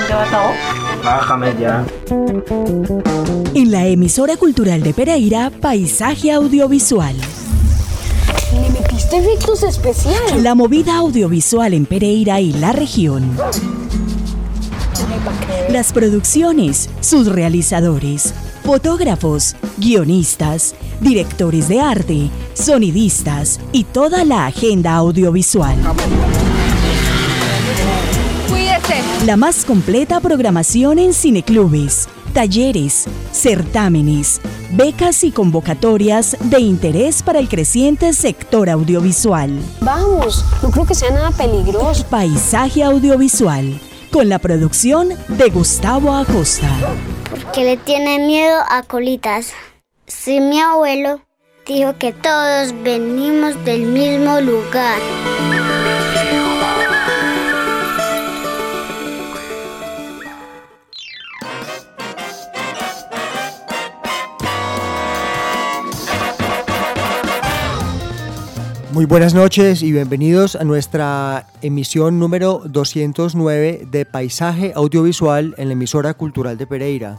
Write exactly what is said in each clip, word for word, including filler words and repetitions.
Bájame ya. En la emisora cultural de Pereira, Paisaje Audiovisual. ¿Le metiste efectos especiales? La movida audiovisual en Pereira y la región. Las producciones, sus realizadores, fotógrafos, guionistas, directores de arte, sonidistas y toda la agenda audiovisual. Cuídese. La más completa programación en cineclubes, talleres, certámenes, becas y convocatorias de interés para el creciente sector audiovisual. Vamos, no creo que sea nada peligroso. Paisaje Audiovisual, con la producción de Gustavo Acosta. Porque le tiene miedo a colitas. Si mi abuelo dijo que todos venimos del mismo lugar. Muy buenas noches y bienvenidos a nuestra emisión número doscientos nueve de Paisaje Audiovisual en la emisora cultural de Pereira.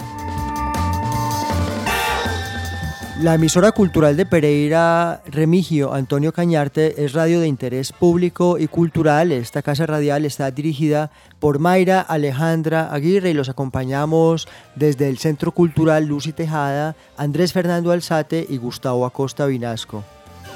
La emisora cultural de Pereira, Remigio Antonio Cañarte, es radio de interés público y cultural. Esta casa radial está dirigida por Mayra Alejandra Aguirre y los acompañamos desde el Centro Cultural Luz y Tejada, Andrés Fernando Alzate y Gustavo Acosta Vinasco.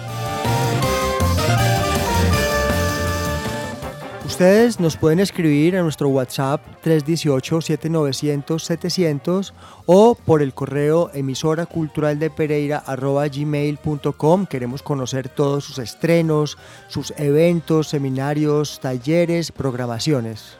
Ustedes nos pueden escribir a nuestro WhatsApp tres uno ocho, siete nueve cero cero, setecientos o por el correo emisora cultural de Pereira arroba gmail punto com. Queremos conocer todos sus estrenos, sus eventos, seminarios, talleres, programaciones.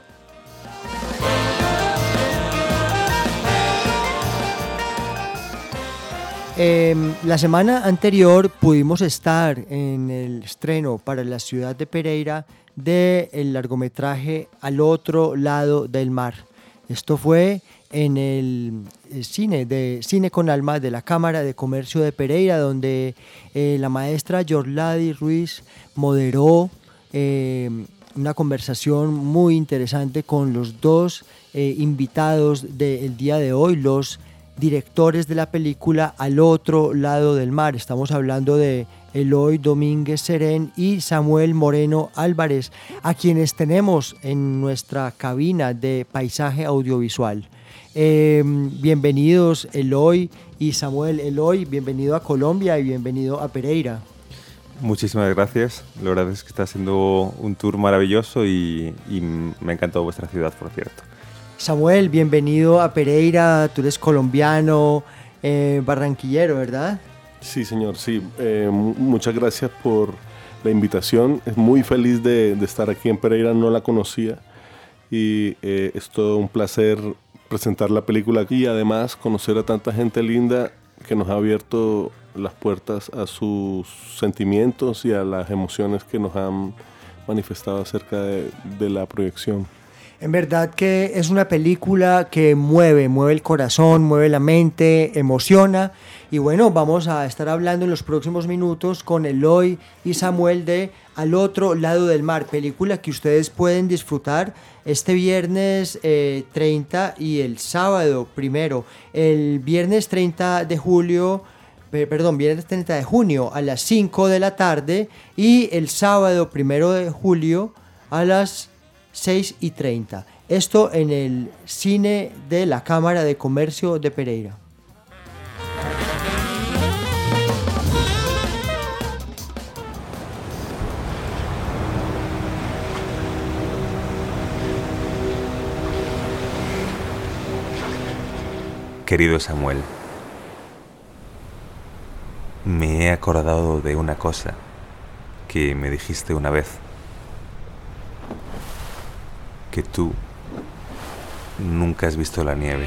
Eh, la semana anterior pudimos estar en el estreno para la ciudad de Pereira del largometraje Al otro lado del mar. Esto fue en el, el cine de Cine con Alma de la Cámara de Comercio de Pereira, donde eh, la maestra Yorlady Ruiz moderó eh, una conversación muy interesante con los dos eh, invitados del día de hoy, los directores de la película Al otro lado del mar. Estamos hablando de Eloy Domínguez Serén y Samuel Moreno Álvarez, a quienes tenemos en nuestra cabina de Paisaje Audiovisual. Eh, bienvenidos Eloy y Samuel. Eloy, bienvenido a Colombia y bienvenido a Pereira. Muchísimas gracias. La verdad es que está siendo un tour maravilloso y, y me ha encantado vuestra ciudad, por cierto. Samuel, bienvenido a Pereira. Tú eres colombiano, eh, barranquillero, ¿verdad? Sí, señor, sí. Eh, muchas gracias por la invitación. Es muy feliz de, de estar aquí en Pereira, no la conocía y eh, es todo un placer presentar la película aquí y además conocer a tanta gente linda que nos ha abierto las puertas a sus sentimientos y a las emociones que nos han manifestado acerca de, de la proyección. En verdad que es una película que mueve, mueve el corazón, mueve la mente, emociona. Y bueno, vamos a estar hablando en los próximos minutos con Eloy y Samuel de Al otro lado del mar, película que ustedes pueden disfrutar este viernes eh, treinta y el sábado primero. El viernes treinta de julio, perdón, viernes treinta de junio a las cinco de la tarde y el sábado primero de julio a las seis y treinta. Esto en el cine de la Cámara de Comercio de Pereira. Querido Samuel, me he acordado de una cosa que me dijiste una vez. Que tú nunca has visto la nieve.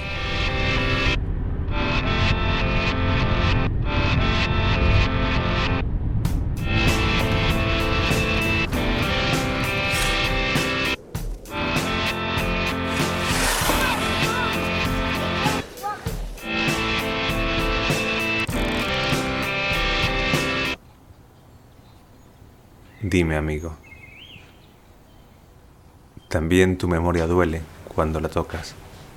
Dime, amigo, ¿también tu memoria duele cuando la tocas.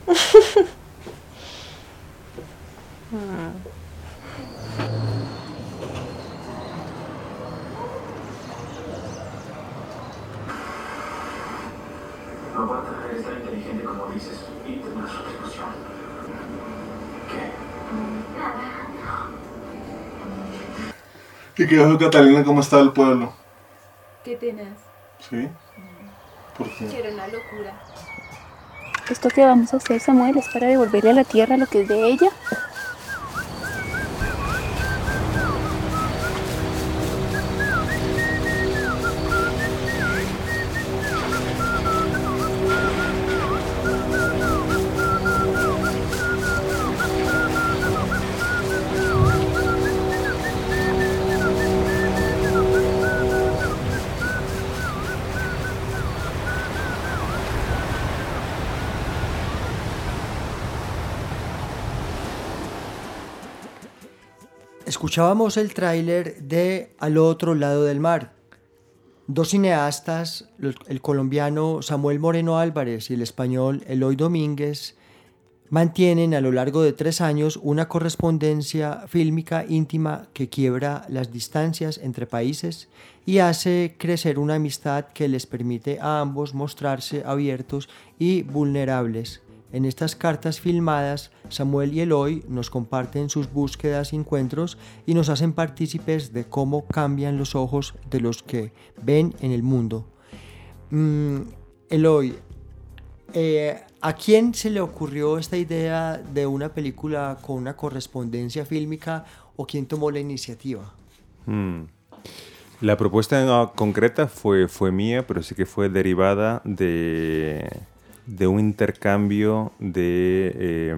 Novata es tan inteligente como dices y tendrá su retribución. ¿Qué? ¿Y qué dijo Catalina? ¿Cómo está el pueblo? ¿Qué tenés? ¿Sí? ¿Por qué? Quiero una locura. Esto que vamos a hacer, Samuel, es para devolverle a la tierra lo que es de ella. Escuchábamos el tráiler de Al otro lado del mar. Dos cineastas, el colombiano Samuel Moreno Álvarez y el español Eloy Domínguez, mantienen a lo largo de tres años una correspondencia fílmica íntima que quiebra las distancias entre países y hace crecer una amistad que les permite a ambos mostrarse abiertos y vulnerables. En estas cartas filmadas, Samuel y Eloy nos comparten sus búsquedas y encuentros y nos hacen partícipes de cómo cambian los ojos de los que ven en el mundo. Mm, Eloy, eh, ¿a quién se le ocurrió esta idea de una película con una correspondencia fílmica o quién tomó la iniciativa? Mm. La propuesta en concreta fue, fue mía, pero sí que fue derivada de... de un intercambio de eh,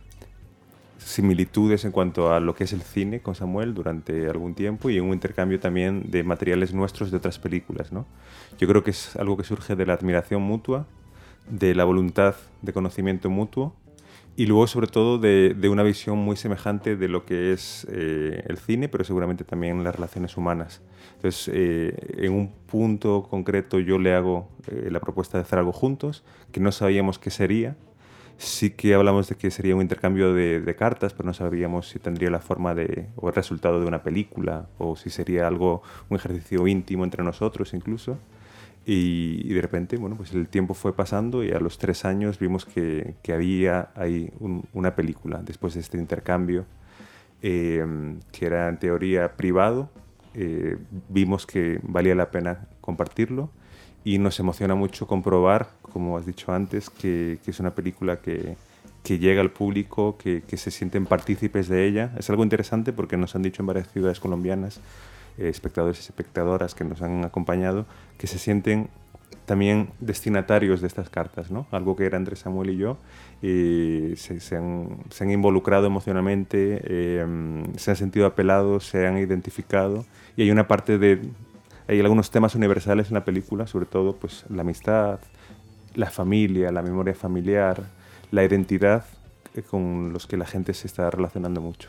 similitudes en cuanto a lo que es el cine con Samuel durante algún tiempo y un intercambio también de materiales nuestros de otras películas, ¿no? Yo creo que es algo que surge de la admiración mutua, de la voluntad de conocimiento mutuo y luego sobre todo de, de una visión muy semejante de lo que es eh, el cine, pero seguramente también las relaciones humanas. Entonces, eh, en un punto concreto yo le hago eh, la propuesta de hacer algo juntos, que no sabíamos qué sería. Sí que hablamos de que sería un intercambio de, de cartas, pero no sabíamos si tendría la forma de, o el resultado de una película, o si sería algo, un ejercicio íntimo entre nosotros incluso. Y, y de repente, bueno, pues el tiempo fue pasando y a los tres años vimos que, que había ahí un, una película después de este intercambio eh, que era en teoría privado. Eh, vimos que valía la pena compartirlo y nos emociona mucho comprobar, como has dicho antes, que, que es una película que, que llega al público, que, que se sienten partícipes de ella. Es algo interesante porque nos han dicho en varias ciudades colombianas, eh, espectadores y espectadoras que nos han acompañado, que se sienten también destinatarios de estas cartas, ¿no? Algo que era entre Samuel y yo, eh, se, se, han, se han involucrado emocionalmente, eh, se han sentido apelados, se han identificado y hay una parte de... Hay algunos temas universales en la película, sobre todo pues, la amistad, la familia, la memoria familiar, la identidad eh, con los que la gente se está relacionando mucho.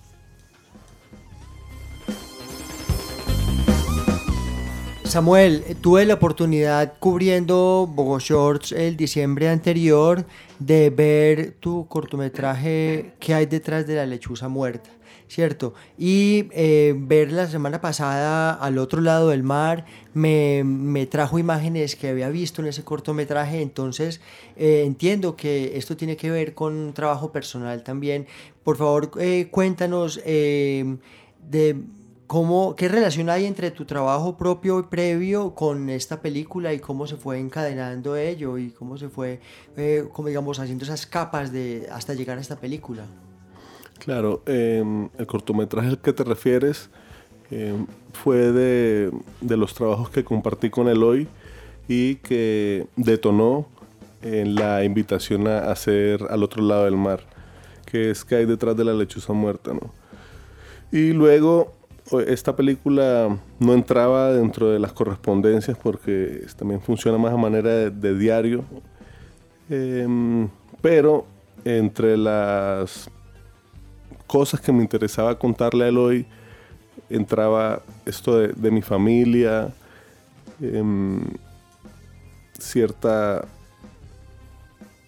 Samuel, tuve la oportunidad cubriendo Bogo Shorts el diciembre anterior de ver tu cortometraje ¿Qué hay detrás de la lechuza muerta? ¿Cierto? Y eh, ver la semana pasada Al otro lado del mar me, me trajo imágenes que había visto en ese cortometraje, entonces eh, entiendo que esto tiene que ver con un trabajo personal también. Por favor, eh, cuéntanos eh, de... ¿Cómo, ¿Qué relación hay entre tu trabajo propio y previo con esta película y cómo se fue encadenando ello y cómo se fue, eh, como digamos, haciendo esas capas de, hasta llegar a esta película? Claro, eh, el cortometraje al que te refieres eh, fue de, de los trabajos que compartí con Eloy y que detonó en la invitación a hacer Al otro lado del mar, que es ¿Qué hay detrás de la lechuza muerta?, ¿no? Y luego... Esta película no entraba dentro de las correspondencias porque también funciona más a manera de, de diario, eh, pero entre las cosas que me interesaba contarle a Eloy entraba esto de, de mi familia, eh, cierta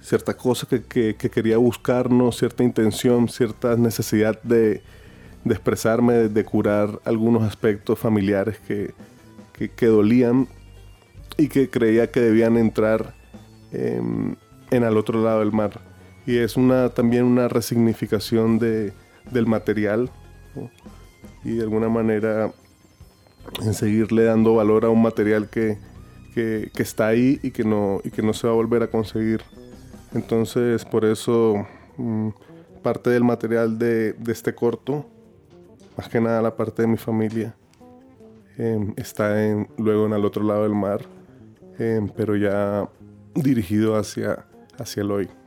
cierta cosa que, que, que quería buscarnos, cierta intención, cierta necesidad de, de expresarme, de, de curar algunos aspectos familiares que, que, que dolían y que creía que debían entrar eh, en al otro lado del mar. Y es una, también una resignificación de, del material, ¿no? Y de alguna manera en seguirle dando valor a un material que, que, que está ahí y que, no, y que no se va a volver a conseguir. Entonces, por eso mmm, parte del material de, de este corto, más que nada la parte de mi familia, eh, está en, luego en Al otro lado del mar, eh, pero ya dirigido hacia, hacia el hoy.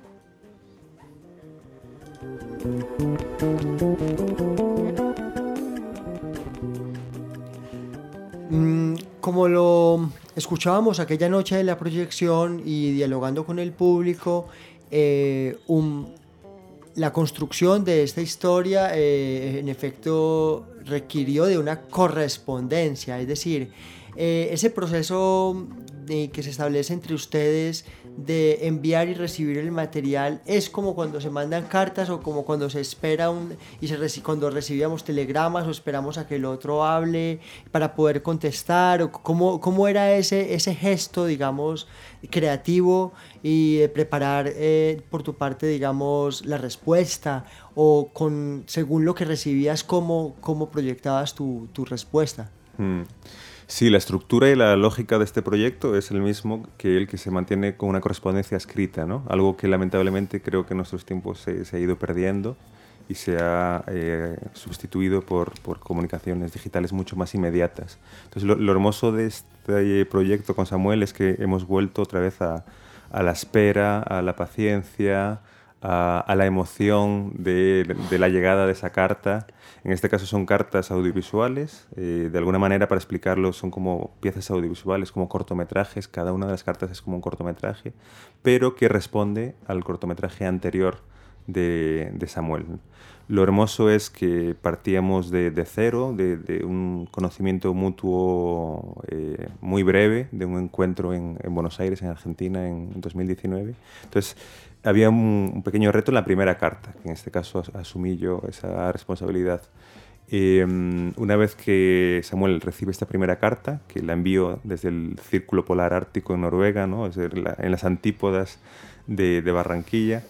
Como lo escuchábamos aquella noche de la proyección y dialogando con el público, eh, un, la construcción de esta historia eh, en efecto requirió de una correspondencia, es decir, eh, ese proceso de, que se establece entre ustedes de enviar y recibir el material es como cuando se mandan cartas o como cuando se espera un y se reci, cuando recibíamos telegramas o esperamos a que el otro hable para poder contestar, o cómo, cómo era ese, ese gesto, digamos, creativo y de preparar eh, por tu parte, digamos, la respuesta, o con según lo que recibías, cómo, cómo proyectabas tu, tu respuesta. Mm. Sí, la estructura y la lógica de este proyecto es el mismo que el que se mantiene con una correspondencia escrita, ¿no? Algo que lamentablemente creo que en nuestros tiempos se, se ha ido perdiendo y se ha eh, sustituido por, por comunicaciones digitales mucho más inmediatas. Entonces, lo, lo hermoso de este proyecto con Samuel es que hemos vuelto otra vez a, a la espera, a la paciencia, a, a la emoción de, de la llegada de esa carta. En este caso son cartas audiovisuales, eh, de alguna manera, para explicarlo, son como piezas audiovisuales, como cortometrajes, cada una de las cartas es como un cortometraje, pero que responde al cortometraje anterior de, de Samuel. Lo hermoso es que partíamos de, de cero, de, de un conocimiento mutuo eh, muy breve, de un encuentro en, en Buenos Aires, en Argentina, en dos mil diecinueve. Entonces, había un, un pequeño reto en la primera carta, que en este caso asumí yo esa responsabilidad. Eh, una vez que Samuel recibe esta primera carta, que la envío desde el Círculo Polar Ártico en Noruega, ¿no? Es decir, la, en las antípodas de, de Barranquilla,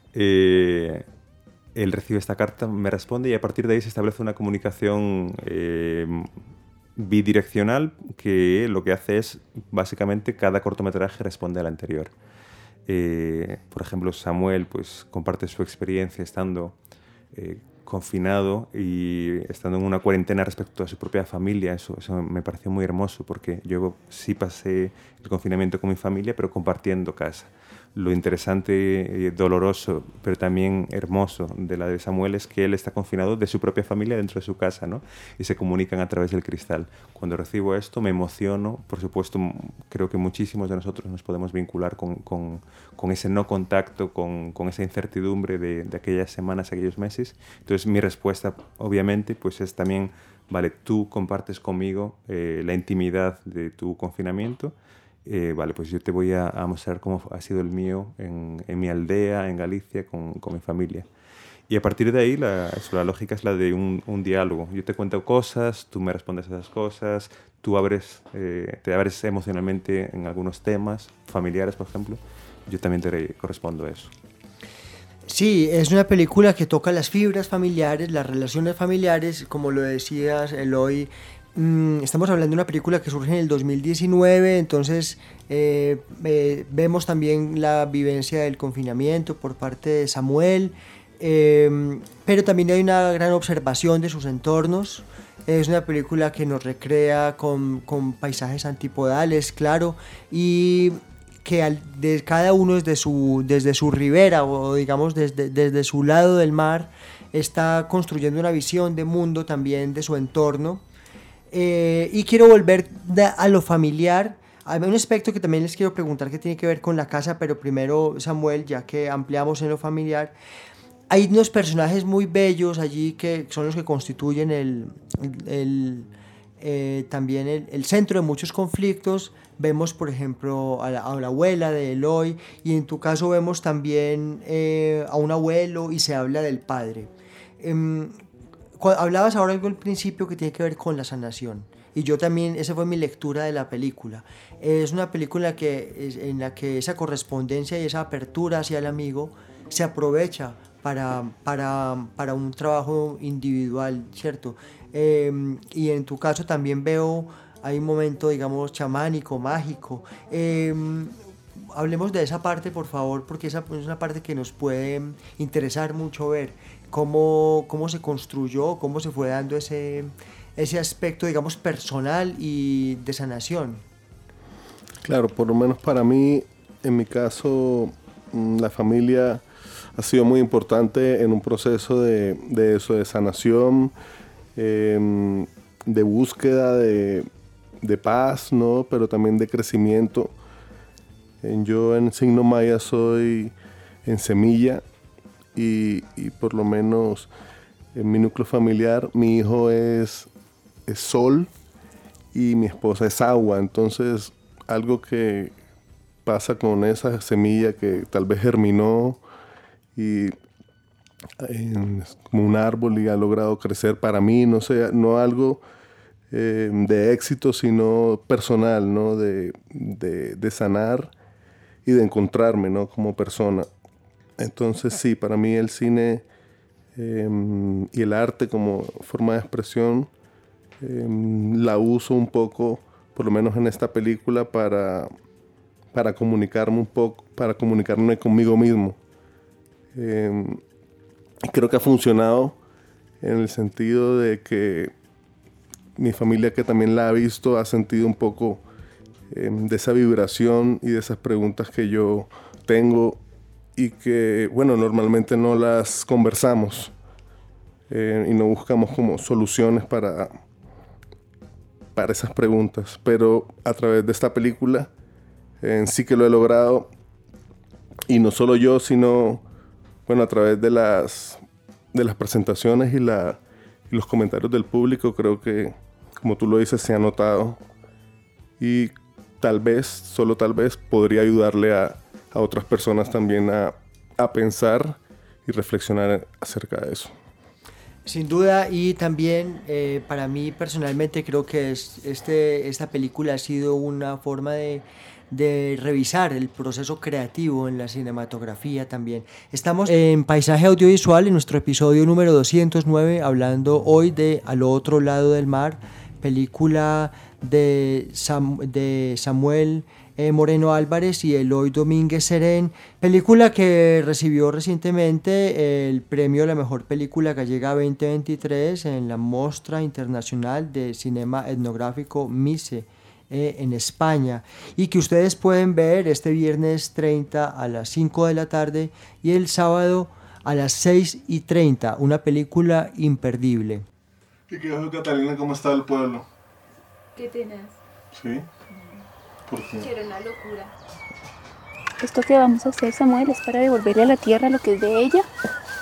eh, él recibe esta carta, me responde y a partir de ahí se establece una comunicación eh, bidireccional que lo que hace es, básicamente, cada cortometraje responde al anterior. Eh, por ejemplo, Samuel pues, comparte su experiencia estando eh, confinado y estando en una cuarentena respecto a su propia familia. Eso, eso me pareció muy hermoso porque yo sí pasé el confinamiento con mi familia, pero compartiendo casa. Lo interesante, eh, doloroso, pero también hermoso de la de Samuel es que él está confinado de su propia familia dentro de su casa, ¿no? Y se comunican a través del cristal. Cuando recibo esto me emociono. Por supuesto, creo que muchísimos de nosotros nos podemos vincular con, con, con ese no contacto, con, con esa incertidumbre de, de aquellas semanas, aquellos meses. Entonces mi respuesta, obviamente, pues es también, vale, tú compartes conmigo eh, la intimidad de tu confinamiento. Eh, vale, pues yo te voy a, a mostrar cómo ha sido el mío en, en mi aldea, en Galicia, con, con mi familia. Y a partir de ahí, la, eso, la lógica es la de un, un diálogo. Yo te cuento cosas, tú me respondes a esas cosas, tú abres, eh, te abres emocionalmente en algunos temas familiares, por ejemplo. Yo también te correspondo a eso. Sí, es una película que toca las fibras familiares, las relaciones familiares, como lo decías, Eloy. Estamos hablando de una película que surge en el dos mil diecinueve, entonces eh, eh, vemos también la vivencia del confinamiento por parte de Samuel, eh, pero también hay una gran observación de sus entornos. Es una película que nos recrea con, con paisajes antipodales, claro, y que al, de, cada uno desde su, desde su ribera o digamos desde, desde su lado del mar está construyendo una visión de mundo también de su entorno. Eh, y quiero volver de, a lo familiar. Hay un aspecto que también les quiero preguntar que tiene que ver con la casa, pero primero, Samuel, ya que ampliamos en lo familiar, hay unos personajes muy bellos allí que son los que constituyen el, el, el, eh, también el, el centro de muchos conflictos, vemos por ejemplo a la, a la abuela de Eloy, y en tu caso vemos también eh, a un abuelo y se habla del padre. Eh, hablabas ahora algo al principio que tiene que ver con la sanación, y yo también, esa fue mi lectura de la película. Es una película que, en la que esa correspondencia y esa apertura hacia el amigo se aprovecha para, para, para un trabajo individual, ¿cierto? Eh, y en tu caso también veo, hay un momento, digamos, chamánico, mágico. Eh, hablemos de esa parte, por favor, porque esa es una parte que nos puede interesar mucho ver. Cómo, cómo se construyó, cómo se fue dando ese, ese aspecto, digamos, personal y de sanación. Claro, por lo menos para mí, en mi caso, la familia ha sido muy importante en un proceso de, de eso, de sanación, eh, de búsqueda de, de paz, ¿no? Pero también de crecimiento. Yo en signo maya soy en semilla y, y por lo menos en mi núcleo familiar mi hijo es, es sol y mi esposa es agua. Entonces algo que pasa con esa semilla que tal vez germinó y es como un árbol y ha logrado crecer para mí, no sé, no algo eh, de éxito, sino personal, ¿no? De, de, de sanar y de encontrarme, ¿no? Como persona. Entonces sí, para mí el cine eh, y el arte como forma de expresión eh, la uso un poco, por lo menos en esta película, para, para comunicarme un poco, para comunicarme conmigo mismo. Eh, creo que ha funcionado en el sentido de que mi familia, que también la ha visto, ha sentido un poco eh, de esa vibración y de esas preguntas que yo tengo y que, bueno, normalmente no las conversamos eh, y no buscamos como soluciones para, para esas preguntas. Pero a través de esta película eh, sí que lo he logrado, y no solo yo, sino, bueno, a través de las, de las presentaciones y, la, y los comentarios del público, creo que, como tú lo dices, se ha notado, y tal vez, solo tal vez, podría ayudarle a, a otras personas también a, a pensar y reflexionar acerca de eso. Sin duda, y también eh, para mí personalmente creo que es, este, esta película ha sido una forma de, de revisar el proceso creativo en la cinematografía también. Estamos en Paisaje Audiovisual, en nuestro episodio número doscientos nueve, hablando hoy de Al otro lado del mar, película de, Sam, de Samuel eh, Moreno Álvarez y Eloy Domínguez Serén, película que recibió recientemente el premio a la mejor película gallega veinte veintitrés en la Mostra Internacional de Cinema Etnográfico MICE eh, en España, y que ustedes pueden ver este viernes treinta a las cinco de la tarde y el sábado a las seis y treinta, una película imperdible. ¿Y qué dijo Catalina? ¿Cómo está el pueblo? ¿Qué tenés? ¿Sí? ¿Por qué? Quiero una locura. Esto que vamos a hacer, Samuel, es para devolverle a la tierra lo que es de ella.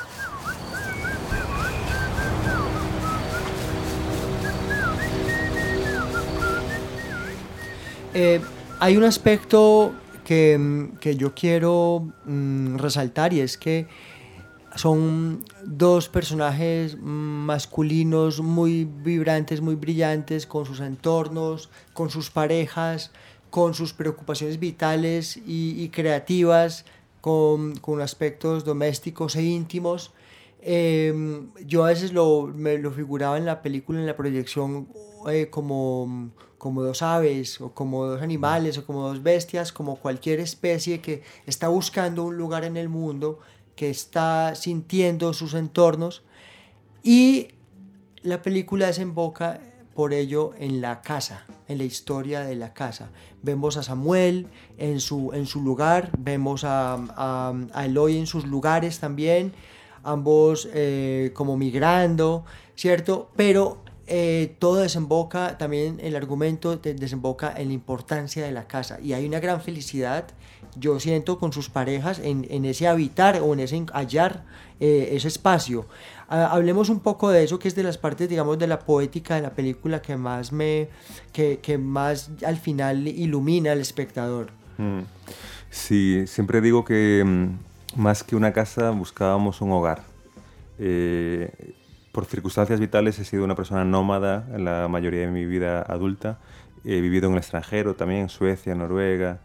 Eh, hay un aspecto que, que yo quiero mm, resaltar, y es que son dos personajes masculinos muy vibrantes, muy brillantes, con sus entornos, con sus parejas, con sus preocupaciones vitales y, y creativas, con, con aspectos domésticos e íntimos. Eh, yo a veces lo, me lo figuraba en la película, en la proyección, eh, como, como dos aves, o como dos animales, o como dos bestias, como cualquier especie que está buscando un lugar en el mundo, que está sintiendo sus entornos, y la película desemboca por ello en la casa, en la historia de la casa. Vemos a Samuel en su, en su lugar, vemos a, a, a Eloy en sus lugares también, ambos eh, como migrando, ¿cierto? Pero eh, todo desemboca también, el argumento de, desemboca en la importancia de la casa, y hay una gran felicidad yo siento con sus parejas en, en ese habitar o en ese hallar eh, ese espacio. Uh, hablemos un poco de eso, que es de las partes, digamos, de la poética de la película que más me, que, que más al final ilumina al espectador. Mm. Sí, siempre digo que mm, más que una casa buscábamos un hogar. Eh, por circunstancias vitales he sido una persona nómada en la mayoría de mi vida adulta. He vivido en el extranjero también, en Suecia, Noruega,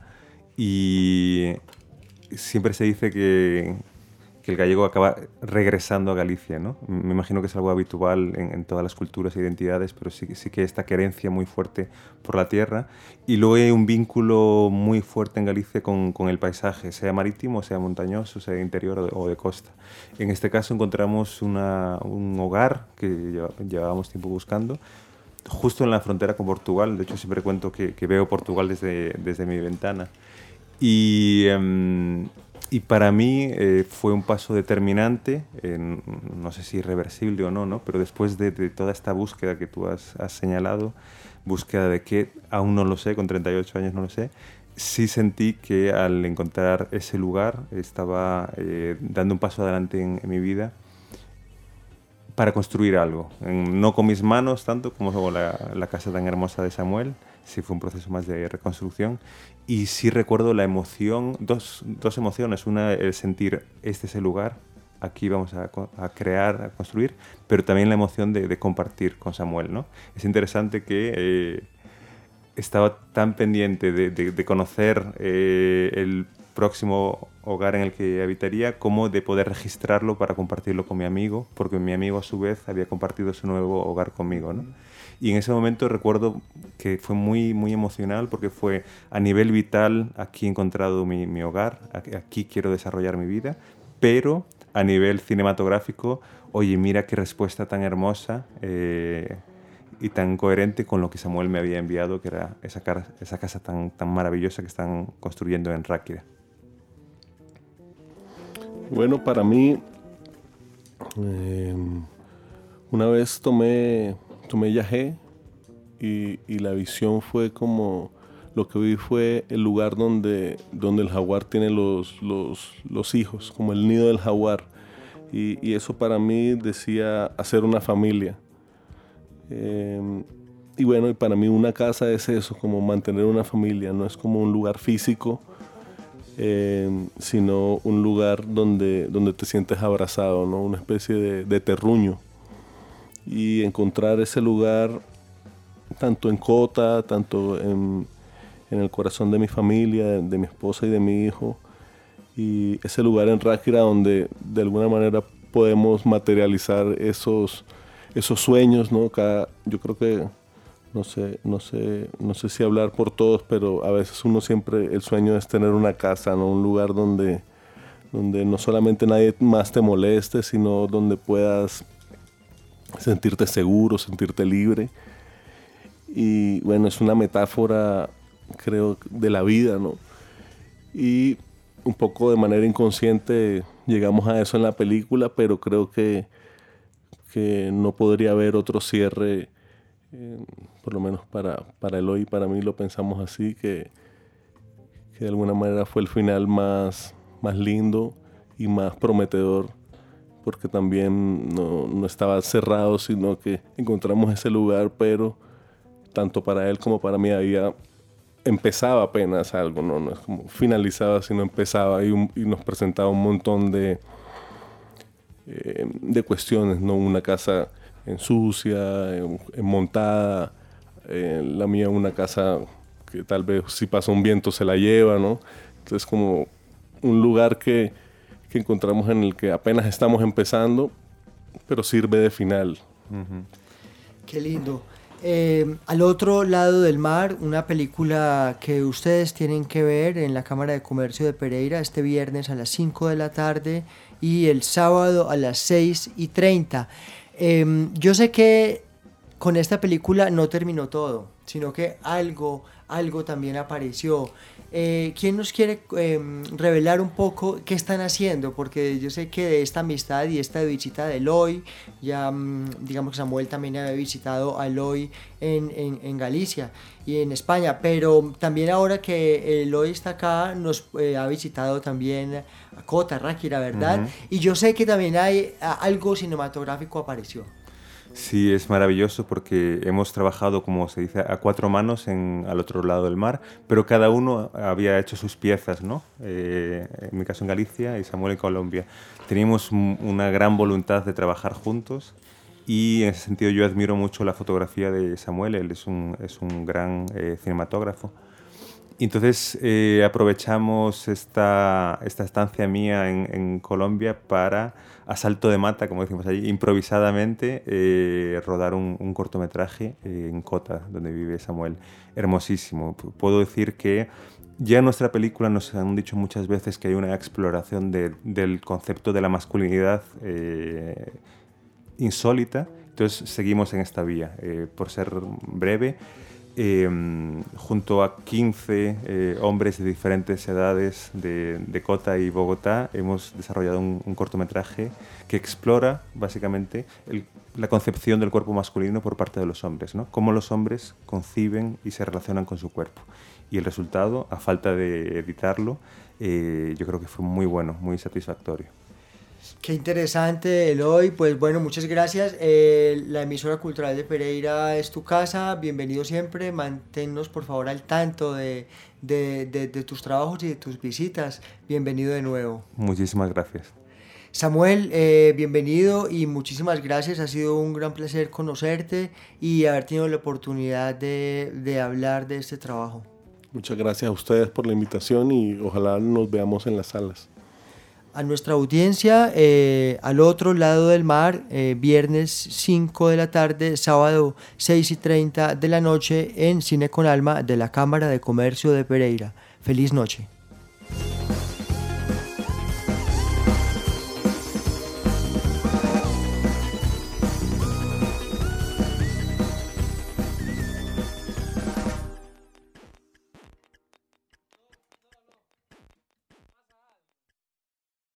y siempre se dice que, que el gallego acaba regresando a Galicia, ¿no? Me imagino que es algo habitual en, en todas las culturas e identidades, pero sí, sí que esta querencia muy fuerte por la tierra. Y luego hay un vínculo muy fuerte en Galicia con, con el paisaje, sea marítimo, sea montañoso, sea interior o de, o de costa. En este caso encontramos una, un hogar que llevábamos tiempo buscando, justo en la frontera con Portugal. De hecho, siempre cuento que, que veo Portugal desde, desde mi ventana. Y... Um, Y para mí eh, fue un paso determinante, eh, no sé si irreversible o no, ¿no? Pero después de, de toda esta búsqueda que tú has, has señalado, búsqueda de qué, aún no lo sé, con treinta y ocho años no lo sé, sí sentí que al encontrar ese lugar estaba eh, dando un paso adelante en, en mi vida para construir algo. En, no con mis manos tanto como la, la casa tan hermosa de Samuel, sí fue un proceso más de reconstrucción. Y sí recuerdo la emoción, dos, dos emociones. Una, el sentir, este es el lugar, aquí vamos a, a crear, a construir, pero también la emoción de, de compartir con Samuel, ¿no? Es interesante que eh, estaba tan pendiente de, de, de conocer eh, el próximo hogar en el que habitaría, como de poder registrarlo para compartirlo con mi amigo, porque mi amigo a su vez había compartido su nuevo hogar conmigo, ¿no? Y en ese momento recuerdo que fue muy, muy emocional, porque fue a nivel vital, aquí he encontrado mi, mi hogar, aquí quiero desarrollar mi vida, pero a nivel cinematográfico, oye, mira qué respuesta tan hermosa eh, y tan coherente con lo que Samuel me había enviado, que era esa, cara, esa casa tan, tan maravillosa que están construyendo en Ráquira. Bueno, para mí, eh, una vez tomé... tomé Yagé y, y la visión fue como, lo que vi fue el lugar donde, donde el jaguar tiene los, los, los hijos, como el nido del jaguar. Y, y eso para mí decía hacer una familia. Eh, y bueno, y para mí una casa es eso, como mantener una familia, no es como un lugar físico, eh, sino un lugar donde, donde te sientes abrazado, ¿no? Una especie de, de terruño. Y encontrar ese lugar tanto en Cota, tanto en, en el corazón de mi familia, de, de mi esposa y de mi hijo, y ese lugar en Ráquira donde de alguna manera podemos materializar esos, esos sueños, ¿no? Cada, yo creo que, no sé, no sé, no sé si hablar por todos, pero a veces uno siempre, el sueño es tener una casa, ¿no? Un lugar donde, donde no solamente nadie más te moleste, sino donde puedas sentirte seguro, sentirte libre. Y bueno, es una metáfora, creo, de la vida, ¿no? Y un poco de manera inconsciente llegamos a eso en la película, pero creo que, que no podría haber otro cierre, eh, por lo menos para, para Eloy y para mí lo pensamos así, que, que de alguna manera fue el final más, más lindo y más prometedor, porque también no, no estaba cerrado, sino que encontramos ese lugar, pero tanto para él como para mí había, empezaba apenas algo, no, no es como finalizaba, sino empezaba, y, un, y nos presentaba un montón de, eh, de cuestiones, ¿no? Una casa en sucia, en, en montada, eh, la mía una casa que tal vez si pasa un viento se la lleva, ¿no? Entonces como un lugar que que encontramos en el que apenas estamos empezando, pero sirve de final. Uh-huh. Qué lindo. Eh, al otro lado del mar, una película que ustedes tienen que ver en la Cámara de Comercio de Pereira este viernes a las cinco de la tarde y el sábado a las seis y treinta. Eh, yo sé que con esta película no terminó todo, sino que algo algo también apareció. Eh, ¿Quién nos quiere eh, revelar un poco qué están haciendo? Porque yo sé que de esta amistad y esta visita de Eloy, ya mm, digamos que Samuel también había visitado a Eloy en, en, en Galicia y en España, pero también ahora que Eloy está acá nos eh, ha visitado también a Cota, Ráquira, ¿verdad? Uh-huh. Y yo sé que también hay algo cinematográfico apareció. Sí, es maravilloso porque hemos trabajado, como se dice, a cuatro manos en, al otro lado del mar, pero cada uno había hecho sus piezas, ¿no? Eh, en mi caso en Galicia y Samuel en Colombia. Teníamos m- una gran voluntad de trabajar juntos y en ese sentido yo admiro mucho la fotografía de Samuel, él es un, es un gran eh, cinematógrafo. Entonces eh, aprovechamos esta, esta estancia mía en, en Colombia para, a salto de mata, como decimos allí, improvisadamente eh, rodar un, un cortometraje eh, en Cota, donde vive Samuel. Hermosísimo. Puedo decir que ya en nuestra película nos han dicho muchas veces que hay una exploración de, del concepto de la masculinidad eh, insólita. Entonces seguimos en esta vía. Eh, por ser breve, Eh, junto a quince eh, hombres de diferentes edades de, de Cota y Bogotá hemos desarrollado un, un cortometraje que explora básicamente el, la concepción del cuerpo masculino por parte de los hombres, ¿no? Cómo los hombres conciben y se relacionan con su cuerpo. Y el resultado, a falta de editarlo, eh, yo creo que fue muy bueno, muy satisfactorio. Qué interesante, Eloy. Pues bueno, muchas gracias. Eh, la emisora cultural de Pereira es tu casa. Bienvenido siempre. Manténnos, por favor, al tanto de, de, de, de tus trabajos y de tus visitas. Bienvenido de nuevo. Muchísimas gracias. Samuel, eh, bienvenido y muchísimas gracias. Ha sido un gran placer conocerte y haber tenido la oportunidad de, de hablar de este trabajo. Muchas gracias a ustedes por la invitación y ojalá nos veamos en las salas. A nuestra audiencia, eh, al otro lado del mar, eh, viernes cinco de la tarde, sábado seis y treinta de la noche en Cine con Alma de la Cámara de Comercio de Pereira. Feliz noche.